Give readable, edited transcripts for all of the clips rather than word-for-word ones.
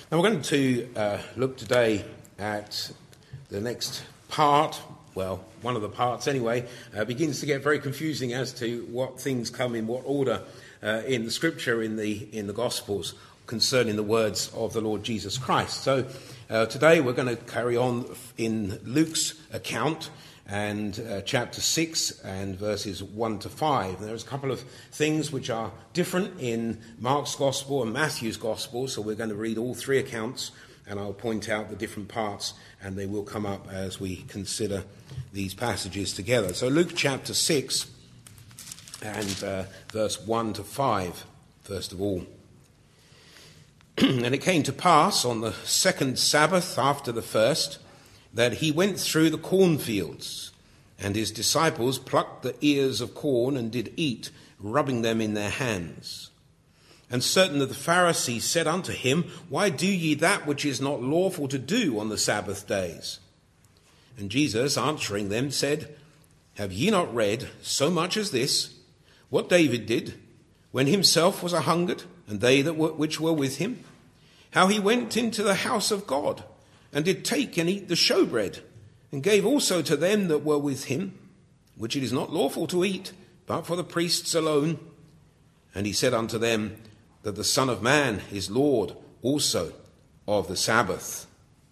And we're going to look today at the next part. Well, one of the parts anyway, begins to get very confusing as to what things come in what order in the scripture, in the Gospels, concerning the words of the Lord Jesus Christ. So today we're going to carry on in Luke's account and chapter 6 and verses 1 to 5. There's a couple of things which are different in Mark's Gospel and Matthew's Gospel, so we're going to read all three accounts and I'll point out the different parts and they will come up as we consider these passages together. So Luke chapter 6 and verse 1 to 5, first of all. And it came to pass on the second Sabbath after the first, that he went through the cornfields, and his disciples plucked the ears of corn and did eat, rubbing them in their hands. And certain of the Pharisees said unto him, Why do ye that which is not lawful to do on the Sabbath days? And Jesus answering them said, Have ye not read so much as this, what David did, when himself was a-hungered, and they which were with him? How he went into the house of God, and did take and eat the showbread, and gave also to them that were with him, which it is not lawful to eat, but for the priests alone. And he said unto them, that the Son of Man is Lord also of the Sabbath.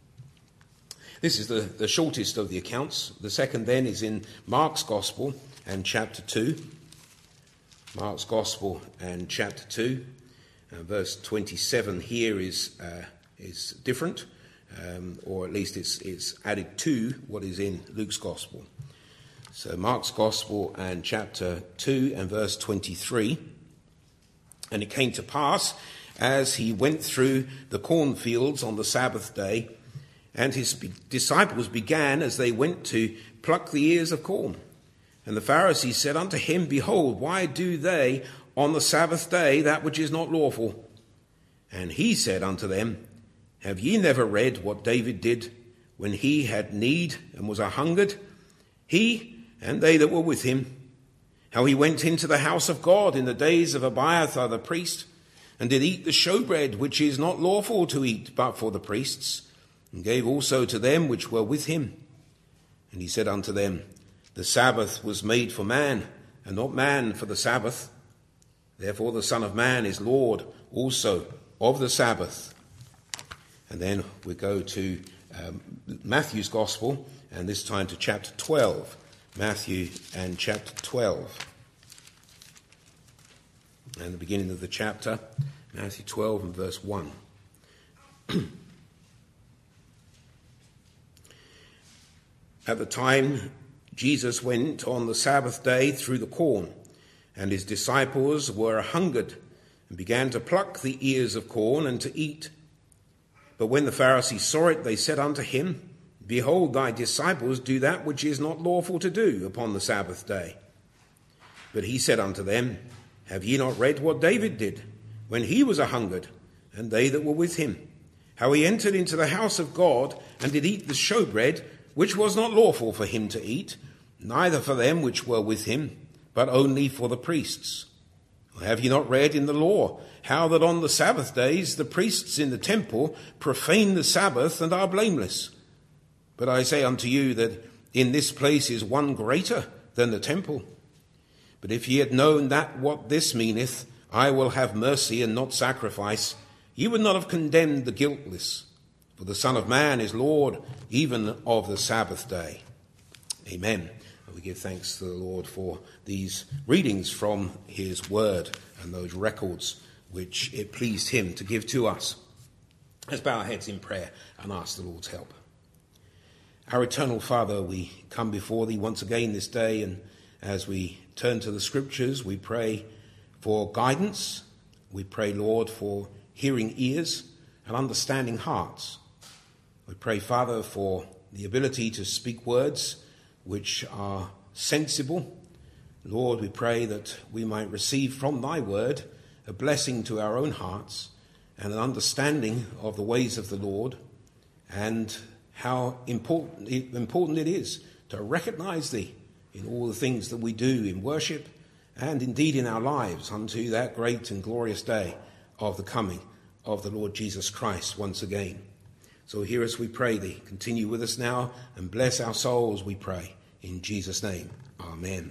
This is the shortest of the accounts. The second then is in Mark's Gospel and chapter 2. Mark's Gospel and chapter 2. Verse 27 here is different. Or at least it's added to what is in Luke's Gospel. So Mark's Gospel and chapter 2 and verse 23. And it came to pass, as he went through the cornfields on the Sabbath day, and his disciples began as they went to pluck the ears of corn. And the Pharisees said unto him, Behold, why do they on the Sabbath day that which is not lawful? And he said unto them, Have ye never read what David did when he had need and was a-hungered, he and they that were with him? How he went into the house of God in the days of Abiathar the priest, and did eat the showbread, which is not lawful to eat but for the priests, and gave also to them which were with him. And he said unto them, The Sabbath was made for man, and not man for the Sabbath. Therefore the Son of Man is Lord also of the Sabbath. And then we go to Matthew's Gospel, and this time to chapter 12. Matthew and chapter 12. And the beginning of the chapter, Matthew 12 and verse 1. At the time Jesus went on the Sabbath day through the corn, and his disciples were a-hungered, and began to pluck the ears of corn and to eat. But when the Pharisees saw it, they said unto him, Behold, thy disciples do that which is not lawful to do upon the Sabbath day. But he said unto them, Have ye not read what David did when he was a-hungered, and they that were with him? How he entered into the house of God, and did eat the showbread, which was not lawful for him to eat, neither for them which were with him, but only for the priests. Or have ye not read in the law, how that on the Sabbath days the priests in the temple profane the Sabbath and are blameless? But I say unto you that in this place is one greater than the temple. But if ye had known that what this meaneth, I will have mercy and not sacrifice, ye would not have condemned the guiltless. For the Son of Man is Lord even of the Sabbath day. Amen. And we give thanks to the Lord for these readings from his word and those records which it pleased him to give to us. Let's bow our heads in prayer and ask the Lord's help. Our eternal Father, we come before thee once again this day, and as we turn to the scriptures, we pray for guidance. We pray, Lord, for hearing ears and understanding hearts. We pray, Father, for the ability to speak words which are sensible. Lord, we pray that we might receive from thy word a blessing to our own hearts and an understanding of the ways of the Lord, and how important it is to recognize thee in all the things that we do in worship and indeed in our lives unto that great and glorious day of the coming of the Lord Jesus Christ once again. So hear us, we pray thee. Continue with us now and bless our souls, we pray. In Jesus' name, amen.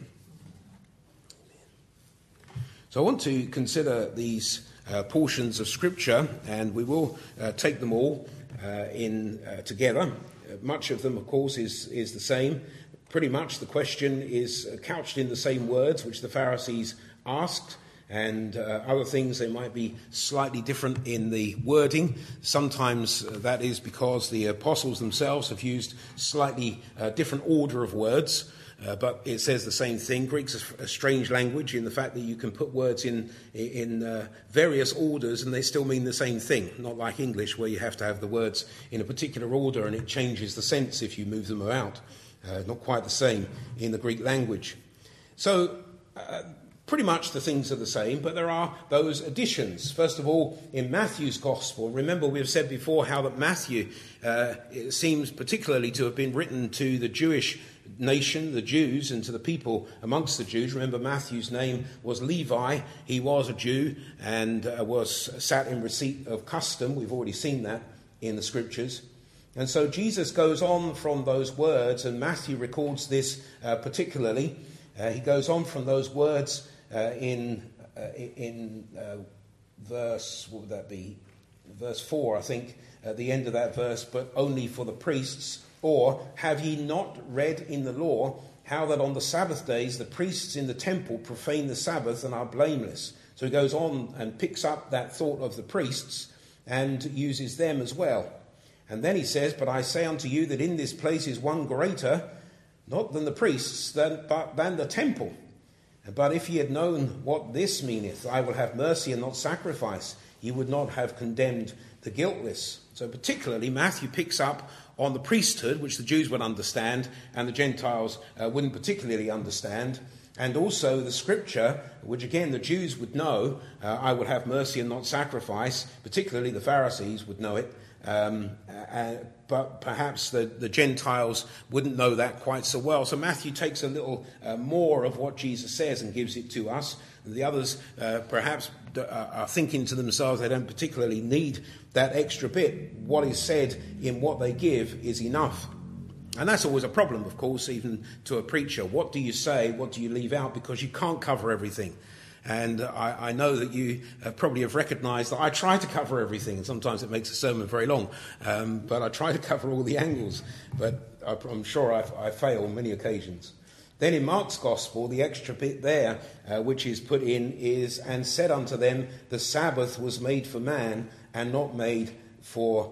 So I want to consider these portions of Scripture, and we will take them all together. Much of them, of course, is the same. Pretty much the question is couched in the same words which the Pharisees asked, and other things they might be slightly different in the wording. Sometimes that is because the apostles themselves have used slightly different order of words, but it says the same thing. Greek's a strange language in the fact that you can put words in various orders and they still mean the same thing, not like English where you have to have the words in a particular order and it changes the sense if you move them about. Not quite the same in the Greek language. So pretty much the things are the same, but there are those additions. First of all, in Matthew's Gospel, remember we've said before how that Matthew it seems particularly to have been written to the Jewish nation, the Jews, and to the people amongst the Jews. Remember, Matthew's name was Levi. He was a Jew and was sat in receipt of custom. We've already seen that in the Scriptures. And so Jesus goes on from those words, and Matthew records this particularly. He goes on from those words in verse, what would that be? Verse 4, I think, at the end of that verse, but only for the priests. Or, have ye not read in the law how that on the Sabbath days the priests in the temple profane the Sabbath and are blameless? So he goes on and picks up that thought of the priests and uses them as well. And then he says, but I say unto you that in this place is one greater, not than the priests, but than the temple. But if ye had known what this meaneth, I will have mercy and not sacrifice, ye would not have condemned the guiltless. So particularly Matthew picks up on the priesthood, which the Jews would understand, and the Gentiles wouldn't particularly understand. And also the scripture, which again the Jews would know, I will have mercy and not sacrifice, particularly the Pharisees would know it. But perhaps the Gentiles wouldn't know that quite so well. So Matthew takes a little more of what Jesus says and gives it to us. And the others perhaps are thinking to themselves they don't particularly need that extra bit. What is said in what they give is enough. And that's always a problem, of course, even to a preacher. What do you say? What do you leave out? Because you can't cover everything. And I know that you probably have recognised that I try to cover everything. Sometimes it makes a sermon very long, but I try to cover all the angles. But I'm sure I fail on many occasions. Then in Mark's Gospel, the extra bit there, which is put in, is, and said unto them, the Sabbath was made for man, and not man for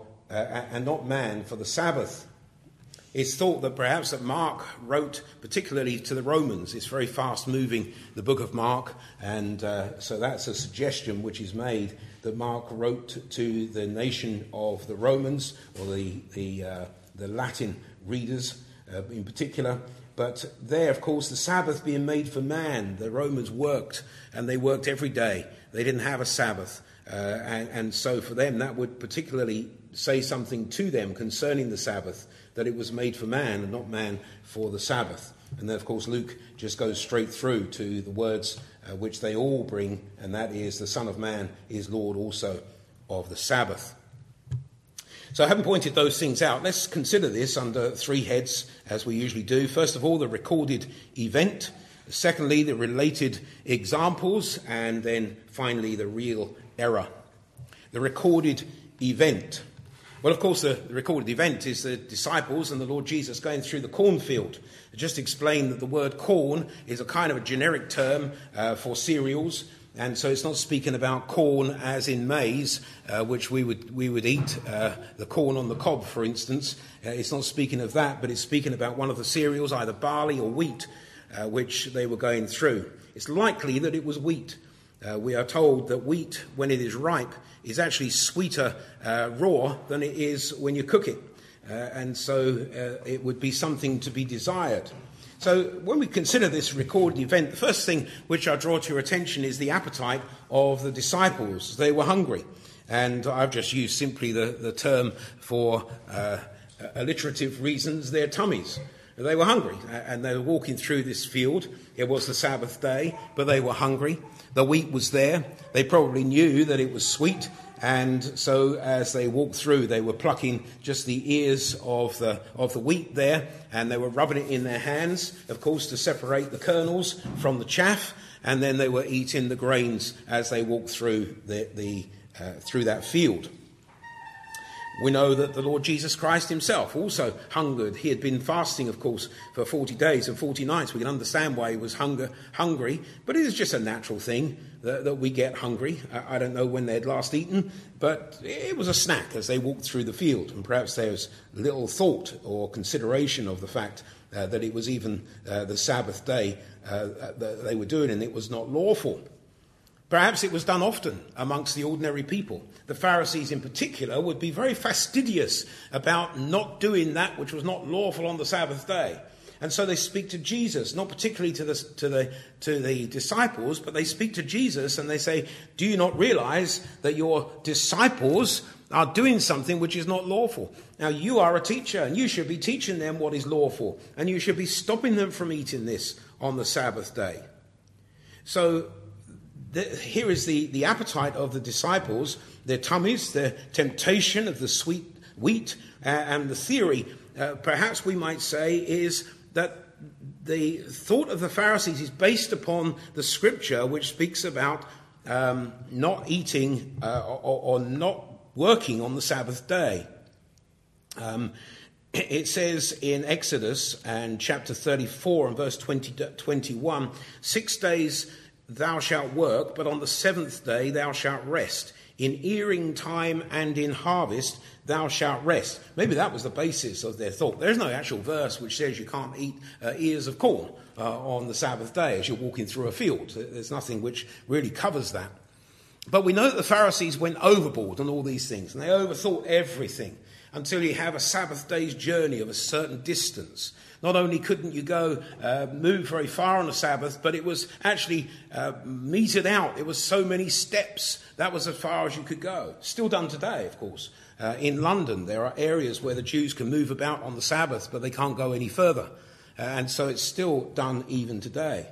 the Sabbath. It's thought that perhaps that Mark wrote particularly to the Romans. It's very fast-moving, the book of Mark, and so that's a suggestion which is made that Mark wrote to the nation of the Romans, or the Latin readers in particular. But there, of course, the Sabbath being made for man, the Romans worked, and they worked every day. They didn't have a Sabbath, and so for them that would particularly say something to them concerning the Sabbath, that it was made for man and not man for the Sabbath. And then, of course, Luke just goes straight through to the words which they all bring, and that is, the Son of Man is Lord also of the Sabbath. So having pointed those things out, let's consider this under three heads, as we usually do. First of all, the recorded event. Secondly, the related examples. And then finally, the real error. The recorded event. Well, of course, the recorded event is the disciples and the Lord Jesus going through the cornfield. I just explained that the word corn is a kind of a generic term for cereals. And so it's not speaking about corn as in maize, which we would eat, the corn on the cob, for instance. It's not speaking of that, but it's speaking about one of the cereals, either barley or wheat, which they were going through. It's likely that it was wheat. We are told that wheat, when it is ripe, is actually sweeter raw than it is when you cook it. And so it would be something to be desired. So when we consider this recorded event, the first thing which I draw to your attention is the appetite of the disciples. They were hungry. And I've just used simply the term for alliterative reasons, their tummies. They were hungry, and they were walking through this field. It was the Sabbath day, but they were hungry. The wheat was there. They probably knew that it was sweet, and so as they walked through, they were plucking just the ears of the wheat there, and they were rubbing it in their hands, of course, to separate the kernels from the chaff, and then they were eating the grains as they walked through through that field. We know that the Lord Jesus Christ himself also hungered. He had been fasting, of course, for 40 days and 40 nights. We can understand why he was hungry, but it is just a natural thing that we get hungry. I don't know when they had last eaten, but it was a snack as they walked through the field. And perhaps there was little thought or consideration of the fact that it was even the Sabbath day that they were doing, and it was not lawful. Perhaps it was done often amongst the ordinary people. The Pharisees in particular would be very fastidious about not doing that which was not lawful on the Sabbath day. And so they speak to Jesus, not particularly to the disciples, but they speak to Jesus and they say, do you not realize that your disciples are doing something which is not lawful? Now you are a teacher and you should be teaching them what is lawful, and you should be stopping them from eating this on the Sabbath day. So here is the appetite of the disciples, their tummies, their temptation of the sweet wheat, and the theory, perhaps we might say, is that the thought of the Pharisees is based upon the scripture which speaks about not eating or not working on the Sabbath day. It says in Exodus and chapter 34 and verse 21, 6 days thou shalt work, but on the seventh day thou shalt rest. In earing time and in harvest thou shalt rest. Maybe that was the basis of their thought. There's no actual verse which says you can't eat ears of corn on the Sabbath day as you're walking through a field. There's nothing which really covers that. But we know that the Pharisees went overboard on all these things, and they overthought everything until you have a Sabbath day's journey of a certain distance. Not only couldn't you go move very far on the Sabbath, but it was actually meted out. It was so many steps. That was as far as you could go. Still done today, of course. In London, there are areas where the Jews can move about on the Sabbath, but they can't go any further. And so it's still done even today.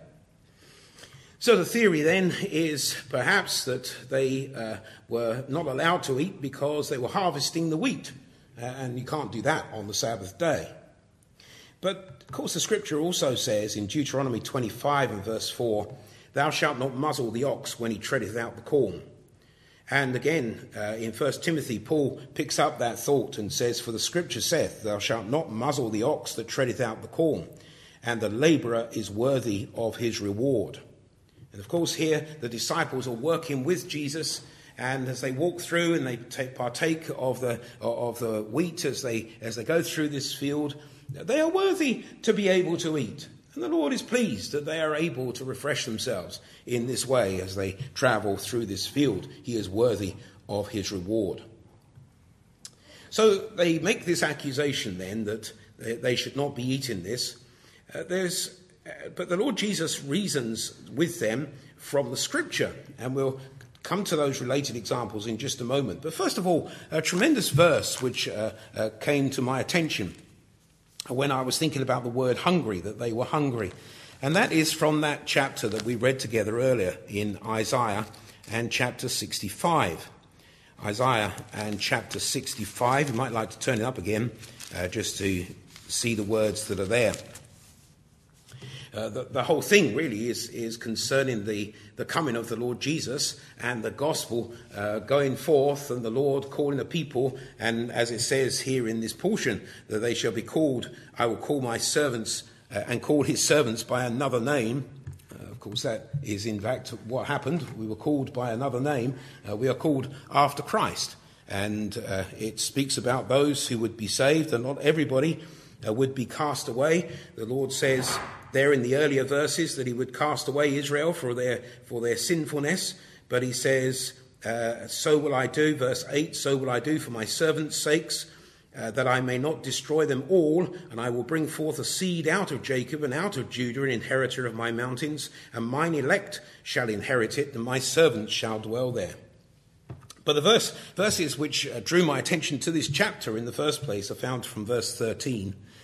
So the theory then is perhaps that they were not allowed to eat because they were harvesting the wheat. And you can't do that on the Sabbath day. But, of course, the scripture also says in Deuteronomy 25 and verse 4, thou shalt not muzzle the ox when he treadeth out the corn. And again, in 1 Timothy, Paul picks up that thought and says, for the scripture saith, thou shalt not muzzle the ox that treadeth out the corn, and the labourer is worthy of his reward. And, of course, here the disciples are working with Jesus, and as they walk through and they partake of the wheat as they go through this field, they are worthy to be able to eat. And the Lord is pleased that they are able to refresh themselves in this way as they travel through this field. He is worthy of his reward. So they make this accusation then that they should not be eating this. But the Lord Jesus reasons with them from the scripture, and we'll come to those related examples in just a moment. But first of all, a tremendous verse which came to my attention when I was thinking about the word hungry, that they were hungry. And that is from that chapter that we read together earlier in Isaiah and chapter 65. Isaiah and chapter 65. You might like to turn it up again just to see the words that are there. The whole thing really is concerning the coming of the Lord Jesus and the gospel going forth, and the Lord calling the people. And as it says here in this portion, that they shall be called, I will call my servants and call his servants by another name. Of course, that is in fact what happened. We were called by another name. We are called after Christ. And it speaks about those who would be saved, and not everybody would be cast away. The Lord says there in the earlier verses that he would cast away Israel for their sinfulness, but he says, so will I do, verse 8, so will I do for my servants' sakes, that I may not destroy them all, and I will bring forth a seed out of Jacob and out of Judah, an inheritor of my mountains, and mine elect shall inherit it, and my servants shall dwell there. But the verses which drew my attention to this chapter in the first place are found from verse 13.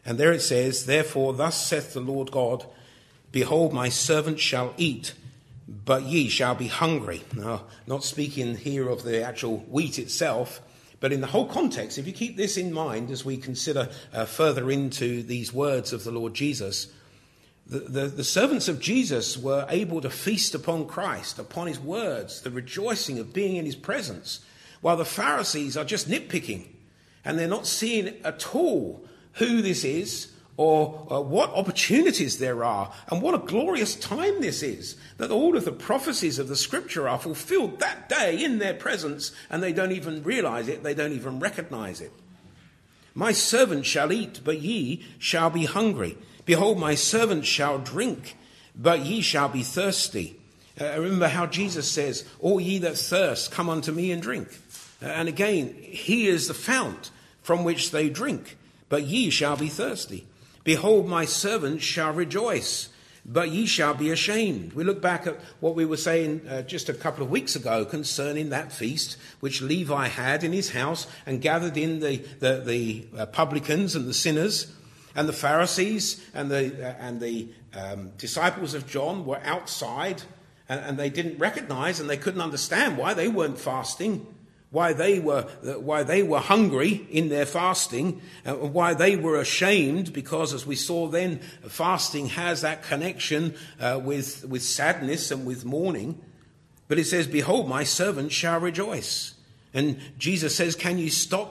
And there it says, therefore thus saith the Lord God, behold, my servant shall eat, but ye shall be hungry. Now, not speaking here of the actual wheat itself, but in the whole context, if you keep this in mind as we consider further into these words of the Lord Jesus, the servants of Jesus were able to feast upon Christ, upon his words, the rejoicing of being in his presence, while the Pharisees are just nitpicking, and they're not seeing at all who this is or what opportunities there are, and what a glorious time this is, that all of the prophecies of the scripture are fulfilled that day in their presence, and they don't even realize it, they don't even recognize it. My servant shall eat, but ye shall be hungry. Behold, my servant shall drink, but ye shall be thirsty. Remember how Jesus says, all ye that thirst, come unto me and drink. And again, he is the fount from which they drink, but ye shall be thirsty. Behold, my servant shall rejoice, but ye shall be ashamed. We look back at what we were saying just a couple of weeks ago concerning that feast which Levi had in his house, and gathered in the publicans and the sinners, and the Pharisees and the disciples of John were outside, and they didn't recognize and they couldn't understand why they weren't fasting, why they were hungry in their fasting, why they were ashamed, because as we saw then, fasting has that connection with sadness and with mourning. But it says, behold, my servant shall rejoice. And Jesus says, can you stop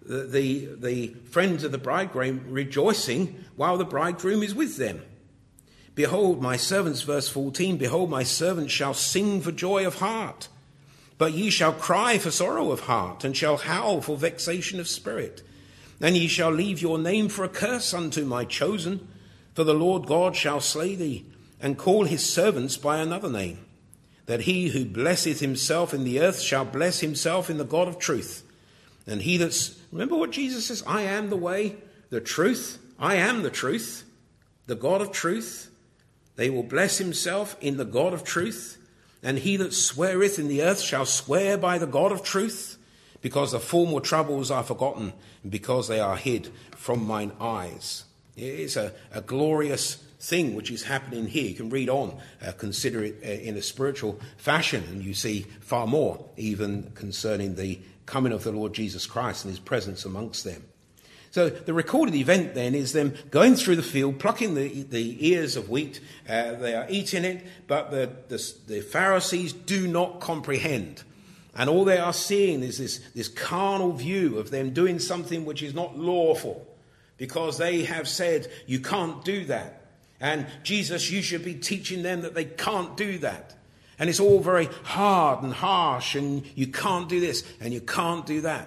the friends of the bridegroom rejoicing while the bridegroom is with them? Behold, my servants, verse 14, behold, my servant shall sing for joy of heart. But ye shall cry for sorrow of heart, and shall howl for vexation of spirit. And ye shall leave your name for a curse unto my chosen, for the Lord God shall slay thee, and call his servants by another name, that he who blesseth himself in the earth shall bless himself in the God of truth. And he that's, remember what Jesus says, I am the way, the truth, I am the truth, the God of truth. They will bless himself in the God of truth. And he that sweareth in the earth shall swear by the God of truth, because the former troubles are forgotten, and because they are hid from mine eyes. It's a glorious thing which is happening here. You can read on, consider it in a spiritual fashion, and you see far more, even concerning the coming of the Lord Jesus Christ and his presence amongst them. So the recorded event then is them going through the field, plucking the ears of wheat. They are eating it, but the Pharisees do not comprehend. And all they are seeing is this carnal view of them doing something which is not lawful, because they have said, you can't do that. And Jesus, you should be teaching them that they can't do that. And it's all very hard and harsh, and you can't do this and you can't do that.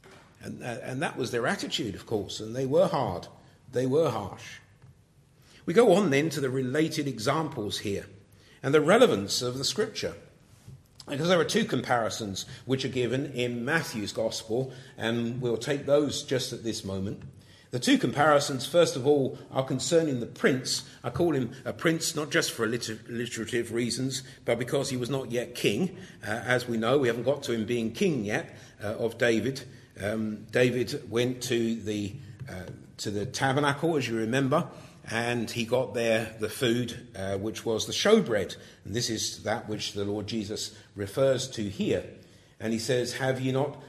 And that was their attitude, of course, and they were hard. They were harsh. We go on then to the related examples here and the relevance of the scripture. Because there are two comparisons which are given in Matthew's gospel, and we'll take those just at this moment. The two comparisons, first of all, are concerning the prince. I call him a prince not just for alliterative reasons, but because he was not yet king. As we know, we haven't got to him being king yet of David. David went to the tabernacle, as you remember, and he got there the food, which was the showbread. And this is that which the Lord Jesus refers to here. And he says, have you not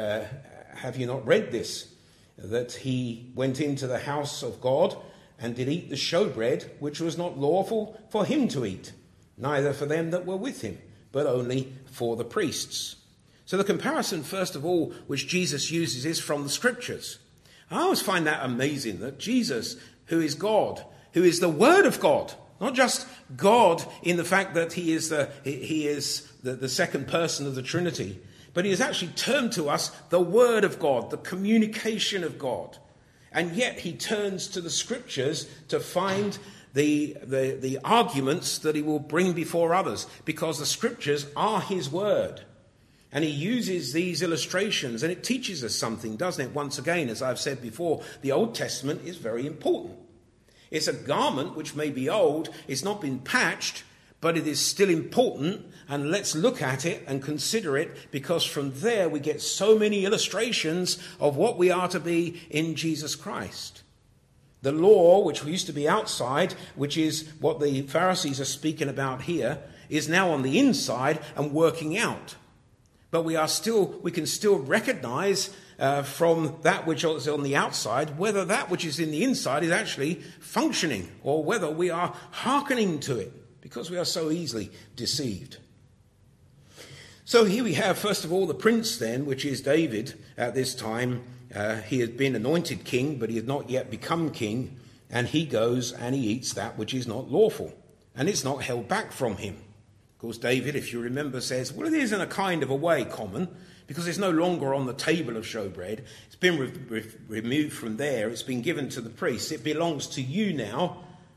read this? That he went into the house of God and did eat the showbread, which was not lawful for him to eat, neither for them that were with him, but only for the priests. So the comparison, first of all, which Jesus uses is from the scriptures. I always find that amazing, that Jesus, who is God, who is the Word of God, not just God in the fact that he is the second person of the Trinity, but he has actually turned to us the Word of God, the communication of God. And yet he turns to the scriptures to find the arguments that he will bring before others, because the scriptures are his word. And he uses these illustrations, and it teaches us something, doesn't it? Once again, as I've said before, the Old Testament is very important. It's a garment which may be old, it's not been patched, but it is still important, and let's look at it and consider it, because from there we get so many illustrations of what we are to be in Jesus Christ. The law, which used to be outside, which is what the Pharisees are speaking about here, is now on the inside and working out. But we can still recognize from that which is on the outside whether that which is in the inside is actually functioning, or whether we are hearkening to it, because we are so easily deceived. So here we have, first of all, the prince then, which is David at this time. He had been anointed king, but he had not yet become king, and he goes and he eats that which is not lawful, and it's not held back from him. Of course, David, if you remember, says, well, it is in a kind of a way common, because it's no longer on the table of showbread. It's been removed from there. It's been given to the priests. It belongs to you now.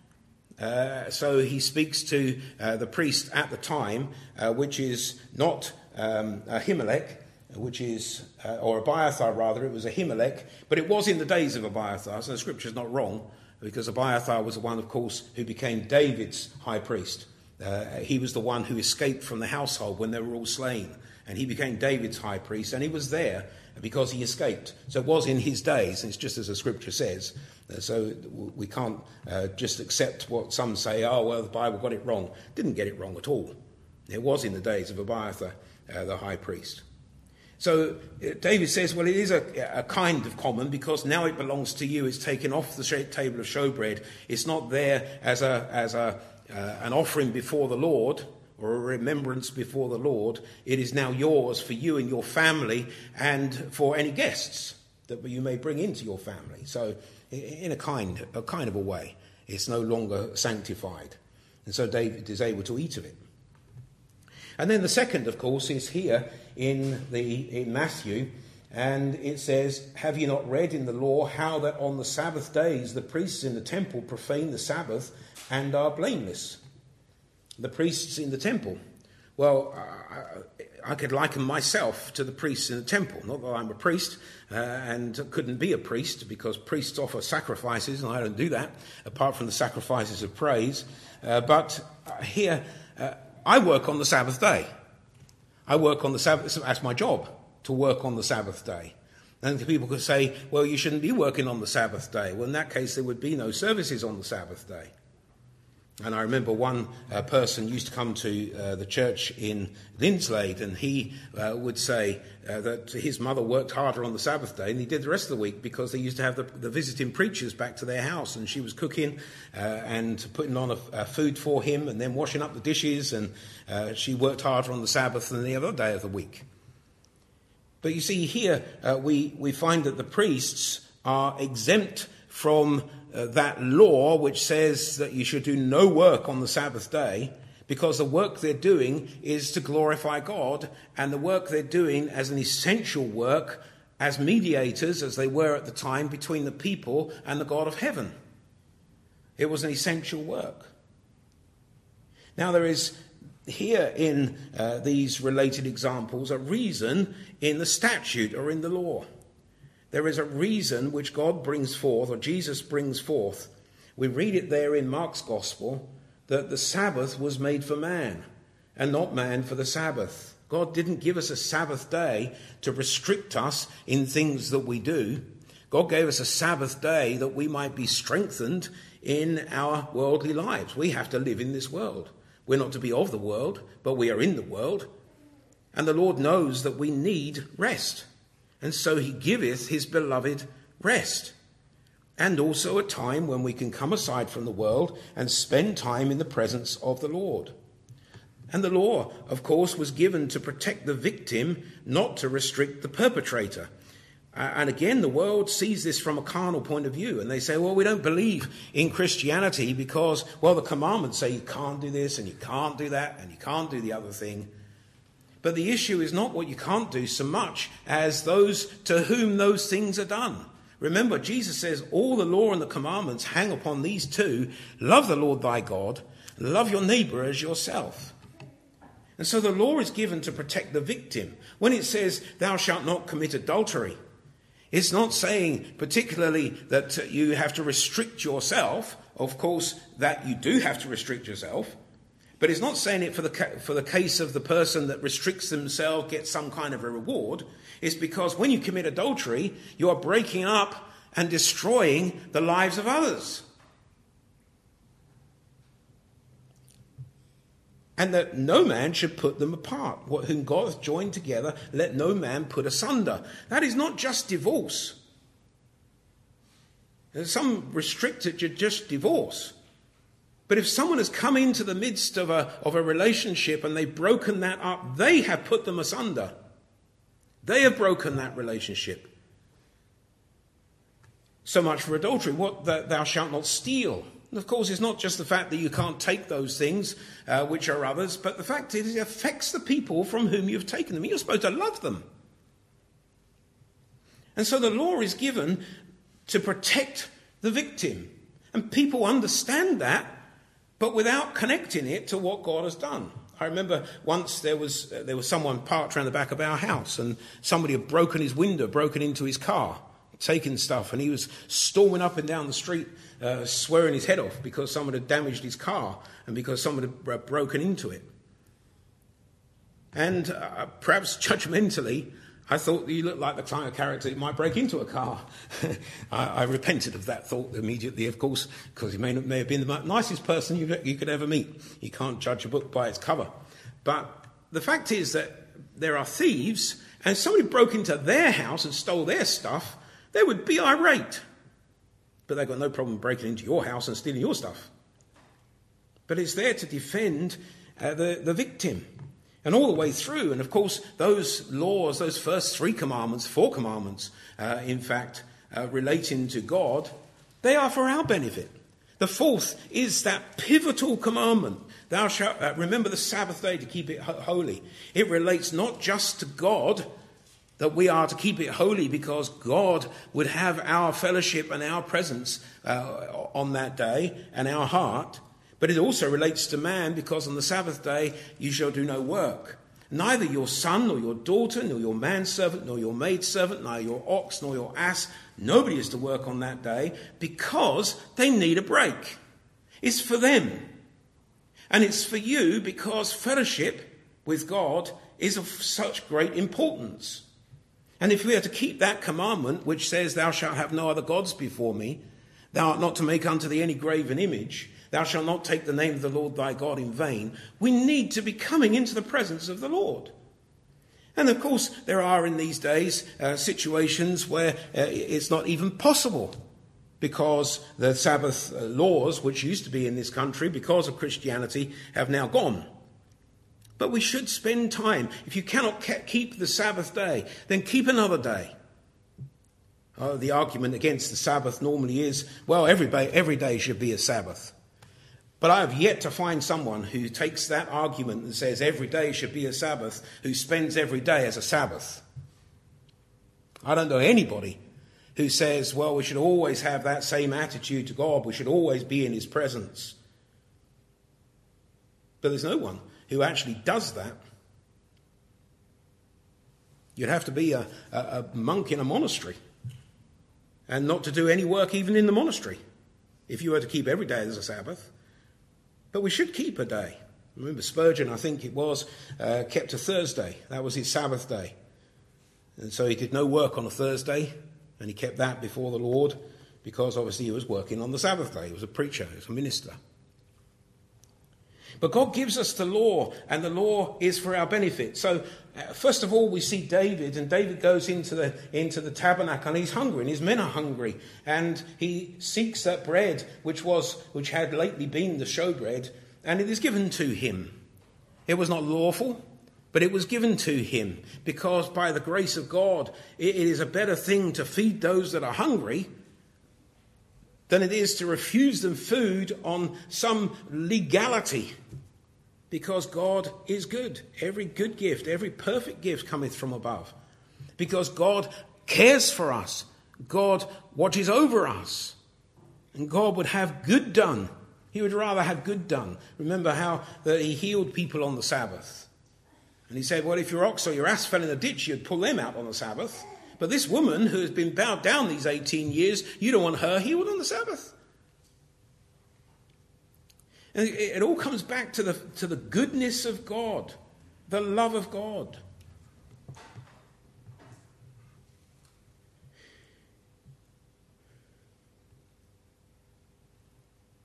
So he speaks to the priest at the time, which is not Ahimelech, which is, or Abiathar rather, it was Ahimelech, but it was in the days of Abiathar, so the scripture's not wrong, because Abiathar was the one, of course, who became David's high priest. He was the one who escaped from the household when they were all slain, and he became David's high priest, and he was there because he escaped. So it was in his days, and it's just as the scripture says. So we can't just accept what some say, oh, well, the Bible got it wrong. Didn't get it wrong at all. It was in the days of Abiathar, the high priest. So David says, well, it is a kind of common, because now it belongs to you. It's taken off the table of showbread. It's not there as an offering before the Lord, or a remembrance before the Lord. It is now yours for you and your family, and for any guests that you may bring into your family. So in a kind of a way, it's no longer sanctified. And so David is able to eat of it. And then the second, of course, is here in Matthew, and it says, have you not read in the law how that on the Sabbath days the priests in the temple profane the Sabbath and are blameless? The priests in the temple. Well, I could liken myself to the priests in the temple. Not that I'm a priest and couldn't be a priest, because priests offer sacrifices, and I don't do that, apart from the sacrifices of praise. But here, I work on the Sabbath day. I work on the Sabbath. That's my job, to work on the Sabbath day. And people could say, well, you shouldn't be working on the Sabbath day. Well, in that case, there would be no services on the Sabbath day. And I remember one person used to come to the church in Linslade, and he would say that his mother worked harder on the Sabbath day than he did the rest of the week, because they used to have the visiting preachers back to their house, and she was cooking and putting on a food for him, and then washing up the dishes, and she worked harder on the Sabbath than the other day of the week. But you see here, we find that the priests are exempt from that law which says that you should do no work on the Sabbath day, because the work they're doing is to glorify God, and the work they're doing as an essential work as mediators, as they were at the time, between the people and the God of heaven. It was an essential work. Now there is here in these related examples a reason in the statute or in the law. There is a reason which God brings forth, or Jesus brings forth. We read it there in Mark's Gospel, that the Sabbath was made for man, and not man for the Sabbath. God didn't give us a Sabbath day to restrict us in things that we do. God gave us a Sabbath day that we might be strengthened in our worldly lives. We have to live in this world. We're not to be of the world, but we are in the world. And the Lord knows that we need rest. And so he giveth his beloved rest, and also a time when we can come aside from the world and spend time in the presence of the Lord. And the law, of course, was given to protect the victim, not to restrict the perpetrator. And again, the world sees this from a carnal point of view, and they say, well, we don't believe in Christianity because, well, the commandments say you can't do this and you can't do that and you can't do the other thing. But the issue is not what you can't do so much as those to whom those things are done. Remember, Jesus says all the law and the commandments hang upon these two: love the Lord thy God, and love your neighbour as yourself. And so the law is given to protect the victim. When it says thou shalt not commit adultery, it's not saying particularly that you have to restrict yourself. Of course, that you do have to restrict yourself. But it's not saying it for the case of the person that restricts themselves gets some kind of a reward. It's because when you commit adultery, you are breaking up and destroying the lives of others. And that no man should put them apart. What whom God hath joined together, let no man put asunder. That is not just divorce. Some restrict it to just divorce. But if someone has come into the midst of a relationship and they've broken that up, they have put them asunder. They have broken that relationship. So much for adultery. What thou shalt not steal. And of course, it's not just the fact that you can't take those things which are others, but the fact is it affects the people from whom you've taken them. You're supposed to love them. And so the law is given to protect the victim. And people understand that, but without connecting it to what God has done. I remember once there was someone parked around the back of our house, and somebody had broken his window, broken into his car, taken stuff, and he was storming up and down the street, swearing his head off because someone had damaged his car and because someone had broken into it. And perhaps judgmentally, I thought you looked like the kind of character that might break into a car. I repented of that thought immediately, of course, because he may have been the nicest person you could ever meet. You can't judge a book by its cover. But the fact is that there are thieves, and if somebody broke into their house and stole their stuff, they would be irate. But they've got no problem breaking into your house and stealing your stuff. But it's there to defend the victim. And all the way through, and of course, those laws, those first four commandments, in fact, relating to God, they are for our benefit. The fourth is that pivotal commandment. Thou shalt remember the Sabbath day to keep it holy. It relates not just to God, that we are to keep it holy because God would have our fellowship and our presence on that day and our heart. But it also relates to man because on the Sabbath day you shall do no work. Neither your son nor your daughter nor your manservant nor your maidservant, neither your ox nor your ass, nobody is to work on that day because they need a break. It's for them. And it's for you because fellowship with God is of such great importance. And if we are to keep that commandment which says thou shalt have no other gods before me, thou art not to make unto thee any graven image, thou shalt not take the name of the Lord thy God in vain, we need to be coming into the presence of the Lord. And of course, there are in these days situations where it's not even possible because the Sabbath laws, which used to be in this country because of Christianity, have now gone. But we should spend time. If you cannot keep the Sabbath day, then keep another day. The argument against the Sabbath normally is, well, every day should be a Sabbath. But I have yet to find someone who takes that argument and says every day should be a Sabbath, who spends every day as a Sabbath. I don't know anybody who says, well, we should always have that same attitude to God. We should always be in his presence. But there's no one who actually does that. You'd have to be a monk in a monastery and not to do any work even in the monastery if you were to keep every day as a Sabbath. But we should keep a day. Remember Spurgeon, I think it was, kept a Thursday. That was his Sabbath day. And so he did no work on a Thursday, and he kept that before the Lord because obviously he was working on the Sabbath day. He was a preacher, he was a minister. But God gives us the law, and the law is for our benefit. So, first of all, we see David, and David goes into the tabernacle, and he's hungry, and his men are hungry, and he seeks that bread which had lately been the showbread, and it is given to him. It was not lawful, but it was given to him, because by the grace of God, it is a better thing to feed those that are hungry than it is to refuse them food on some legality. Because God is good. Every good gift, every perfect gift cometh from above. Because God cares for us. God watches over us. And God would have good done. He would rather have good done. Remember how that he healed people on the Sabbath. And he said, well, if your ox or your ass fell in a ditch, you'd pull them out on the Sabbath. But this woman who has been bowed down these 18 years, you don't want her healed on the Sabbath. And it all comes back to the goodness of God, the love of God.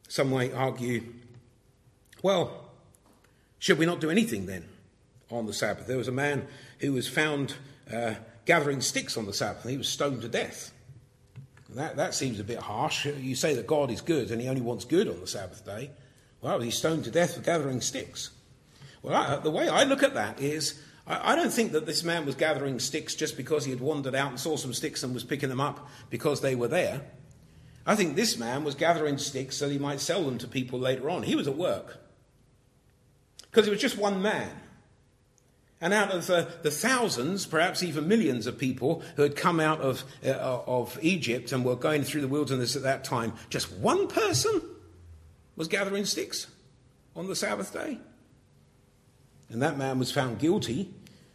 Some might argue, well, should we not do anything then on the Sabbath? There was a man who was found gathering sticks on the Sabbath, and he was stoned to death. That seems a bit harsh. You say that God is good and he only wants good on the Sabbath day. Well, he's stoned to death for gathering sticks. Well, the way I look at that is, I don't think that this man was gathering sticks just because he had wandered out and saw some sticks and was picking them up because they were there. I think this man was gathering sticks so he might sell them to people later on. He was at work. Because it was just one man. And out of the thousands, perhaps even millions of people who had come out of Egypt and were going through the wilderness at that time, just one person was gathering sticks on the Sabbath day. And that man was found guilty.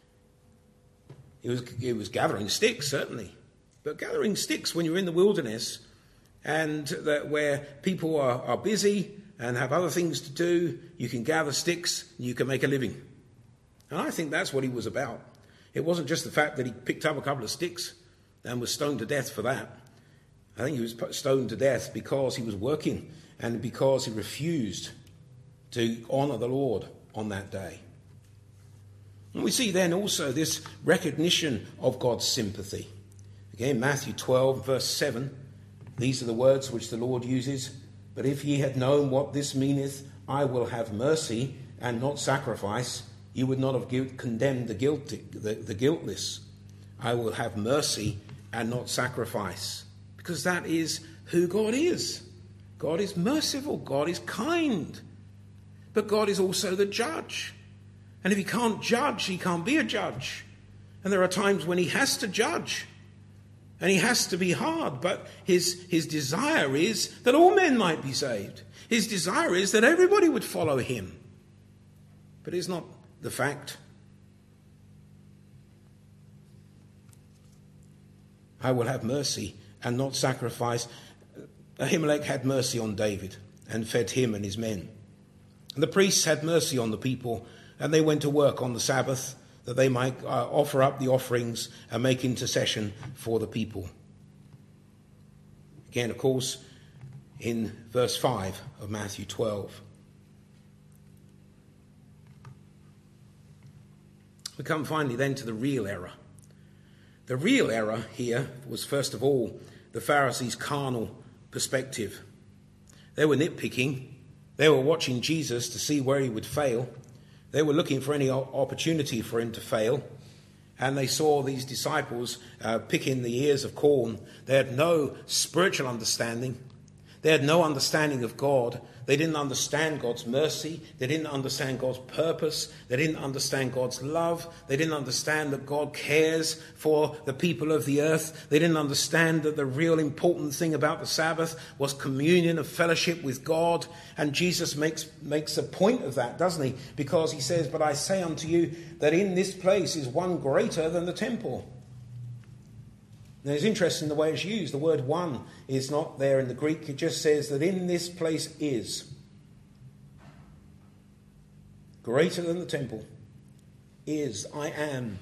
He was gathering sticks, certainly. But gathering sticks when you're in the wilderness and where people are busy and have other things to do, you can gather sticks and you can make a living. And I think that's what he was about. It wasn't just the fact that he picked up a couple of sticks and was stoned to death for that. I think he was stoned to death because he was working and because he refused to honour the Lord on that day. And we see then also this recognition of God's sympathy. Again, Matthew 12, verse 7, these are the words which the Lord uses. But if ye had known what this meaneth, I will have mercy and not sacrifice, you would not have condemned the guiltless. I will have mercy and not sacrifice. Because that is who God is. God is merciful. God is kind. But God is also the judge. And if he can't judge, he can't be a judge. And there are times when he has to judge. And he has to be hard. But his desire is that all men might be saved. His desire is that everybody would follow him. But it's not the fact. I will have mercy and not sacrifice. Ahimelech had mercy on David and fed him and his men. And the priests had mercy on the people, and they went to work on the Sabbath that they might offer up the offerings and make intercession for the people. Again, of course, in verse 5 of Matthew 12. We come finally then to the real error. The real error here was, first of all, the Pharisees' carnal perspective. They were nitpicking. They were watching Jesus to see where he would fail. They were looking for any opportunity for him to fail. And they saw these disciples picking the ears of corn. They had no spiritual understanding. They had no understanding of God. They didn't understand God's mercy. They didn't understand God's purpose. They didn't understand God's love. They didn't understand that God cares for the people of the earth. They didn't understand that the real important thing about the Sabbath was communion of fellowship with God. And Jesus makes a point of that, doesn't he? Because he says, but I say unto you that in this place is one greater than the temple. Now, it's interesting the way it's used. The word one is not there in the Greek. It just says that in this place is greater than the temple. Is, I am.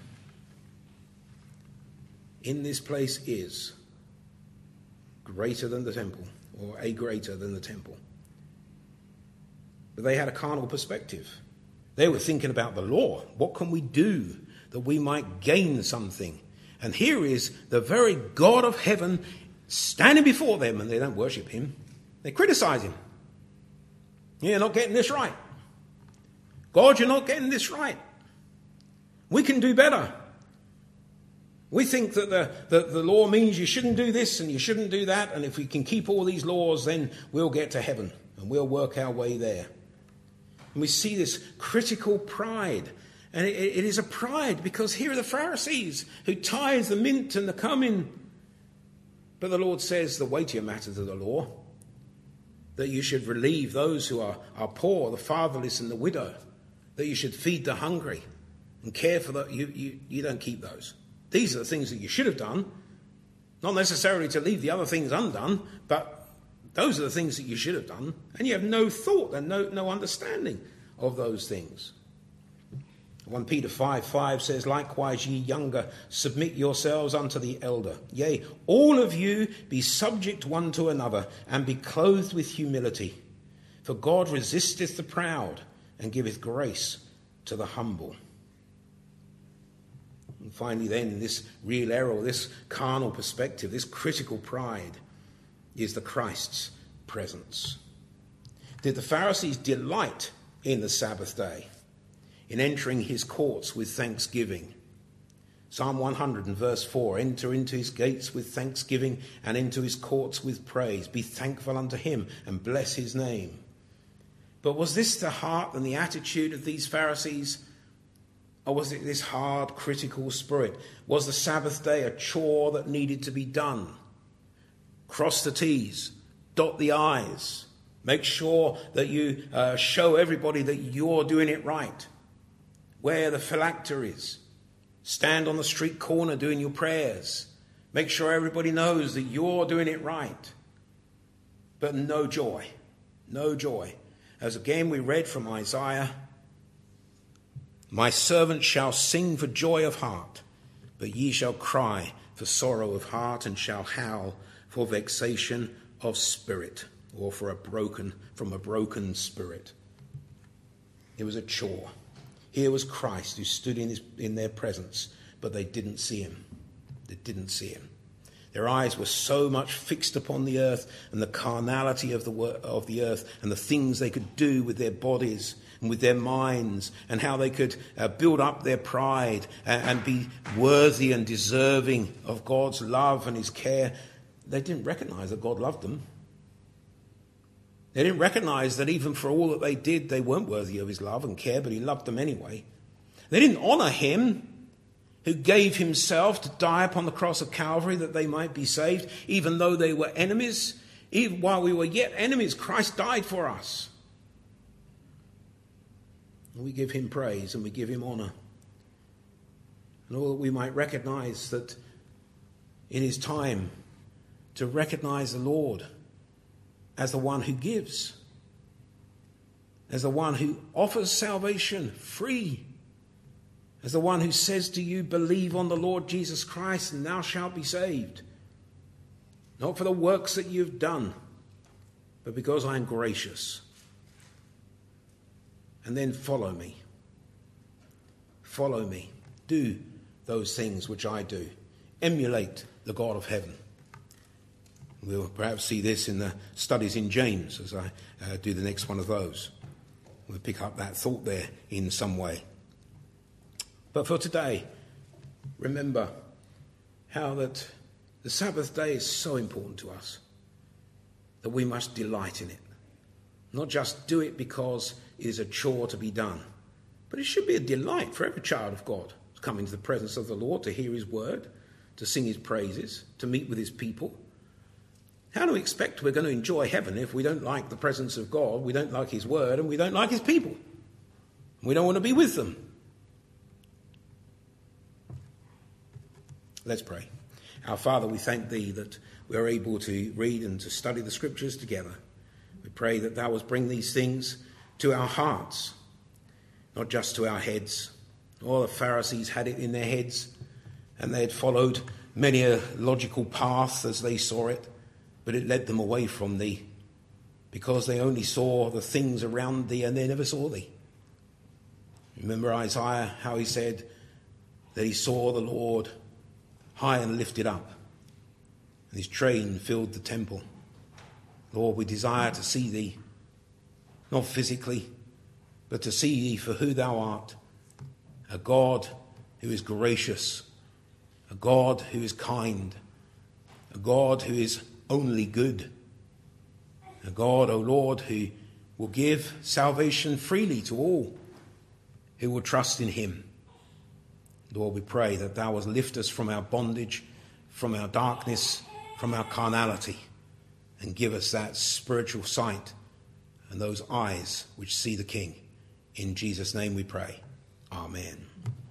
In this place is greater than the temple, or a greater than the temple. But they had a carnal perspective. They were thinking about the law. What can we do that we might gain something? And here is the very God of heaven standing before them, and they don't worship him. They criticize him. You're not getting this right. God, you're not getting this right. We can do better. We think that the law means you shouldn't do this and you shouldn't do that, and if we can keep all these laws, then we'll get to heaven and we'll work our way there. And we see this critical pride. And it is a pride because here are the Pharisees who tithe the mint and the cumin. But the Lord says the weightier matters of the law, that you should relieve those who are poor, the fatherless and the widow, that you should feed the hungry and care for the... You don't keep those. These are the things that you should have done, not necessarily to leave the other things undone, but those are the things that you should have done, and you have no thought and no understanding of those things. 1 Peter 5:5 says, likewise ye younger, submit yourselves unto the elder. Yea, all of you be subject one to another, and be clothed with humility. For God resisteth the proud and giveth grace to the humble. And finally then, this real error, this carnal perspective, this critical pride is the Christ's presence. Did the Pharisees delight in the Sabbath day, in entering his courts with thanksgiving? Psalm 100 and verse 4, enter into his gates with thanksgiving and into his courts with praise. Be thankful unto him and bless his name. But was this the heart and the attitude of these Pharisees? Or was it this hard, critical spirit? Was the Sabbath day a chore that needed to be done? Cross the T's, dot the I's. Make sure that you show everybody that you're doing it right. Wear the phylacteries. Stand on the street corner doing your prayers. Make sure everybody knows that you're doing it right. But no joy. No joy. As again we read from Isaiah, my servant shall sing for joy of heart, but ye shall cry for sorrow of heart and shall howl for vexation of spirit, or from a broken spirit. It was a chore. Here was Christ who stood in their presence, but they didn't see him. They didn't see him. Their eyes were so much fixed upon the earth and the carnality of the earth and the things they could do with their bodies and with their minds and how they could build up their pride and be worthy and deserving of God's love and his care. They didn't recognize that God loved them. They didn't recognize that even for all that they did, they weren't worthy of his love and care, but he loved them anyway. They didn't honor him who gave himself to die upon the cross of Calvary that they might be saved, even though they were enemies. Even while we were yet enemies, Christ died for us. And we give him praise and we give him honor. And all that we might recognize that it is time to recognize the Lord as the one who gives, as the one who offers salvation free, as the one who says to you, believe on the Lord Jesus Christ and thou shalt be saved. Not for the works that you've done, but because I am gracious. And then follow me. Follow me. Do those things which I do. Emulate the God of heaven. We'll perhaps see this in the studies in James as I do the next one of those. We'll pick up that thought there in some way. But for today, remember how that the Sabbath day is so important to us that we must delight in it. Not just do it because it is a chore to be done, but it should be a delight for every child of God to come into the presence of the Lord, to hear his word, to sing his praises, to meet with his people. How do we expect we're going to enjoy heaven if we don't like the presence of God, we don't like his word, and we don't like his people? We don't want to be with them. Let's pray. Our Father, we thank thee that we are able to read and to study the scriptures together. We pray that thou wilt bring these things to our hearts, not just to our heads. All the Pharisees had it in their heads, and they had followed many a logical path as they saw it, but it led them away from thee, because they only saw the things around thee and they never saw thee. Remember Isaiah, how he said that he saw the Lord high and lifted up, and his train filled the temple. Lord, we desire to see thee, not physically, but to see thee for who thou art, a God who is gracious, a God who is kind, a God who is only good, a God, O Lord, who will give salvation freely to all who will trust in him. Lord, we pray that thou wilt lift us from our bondage, from our darkness, from our carnality, and give us that spiritual sight and those eyes which see the King. In Jesus' name we pray. Amen.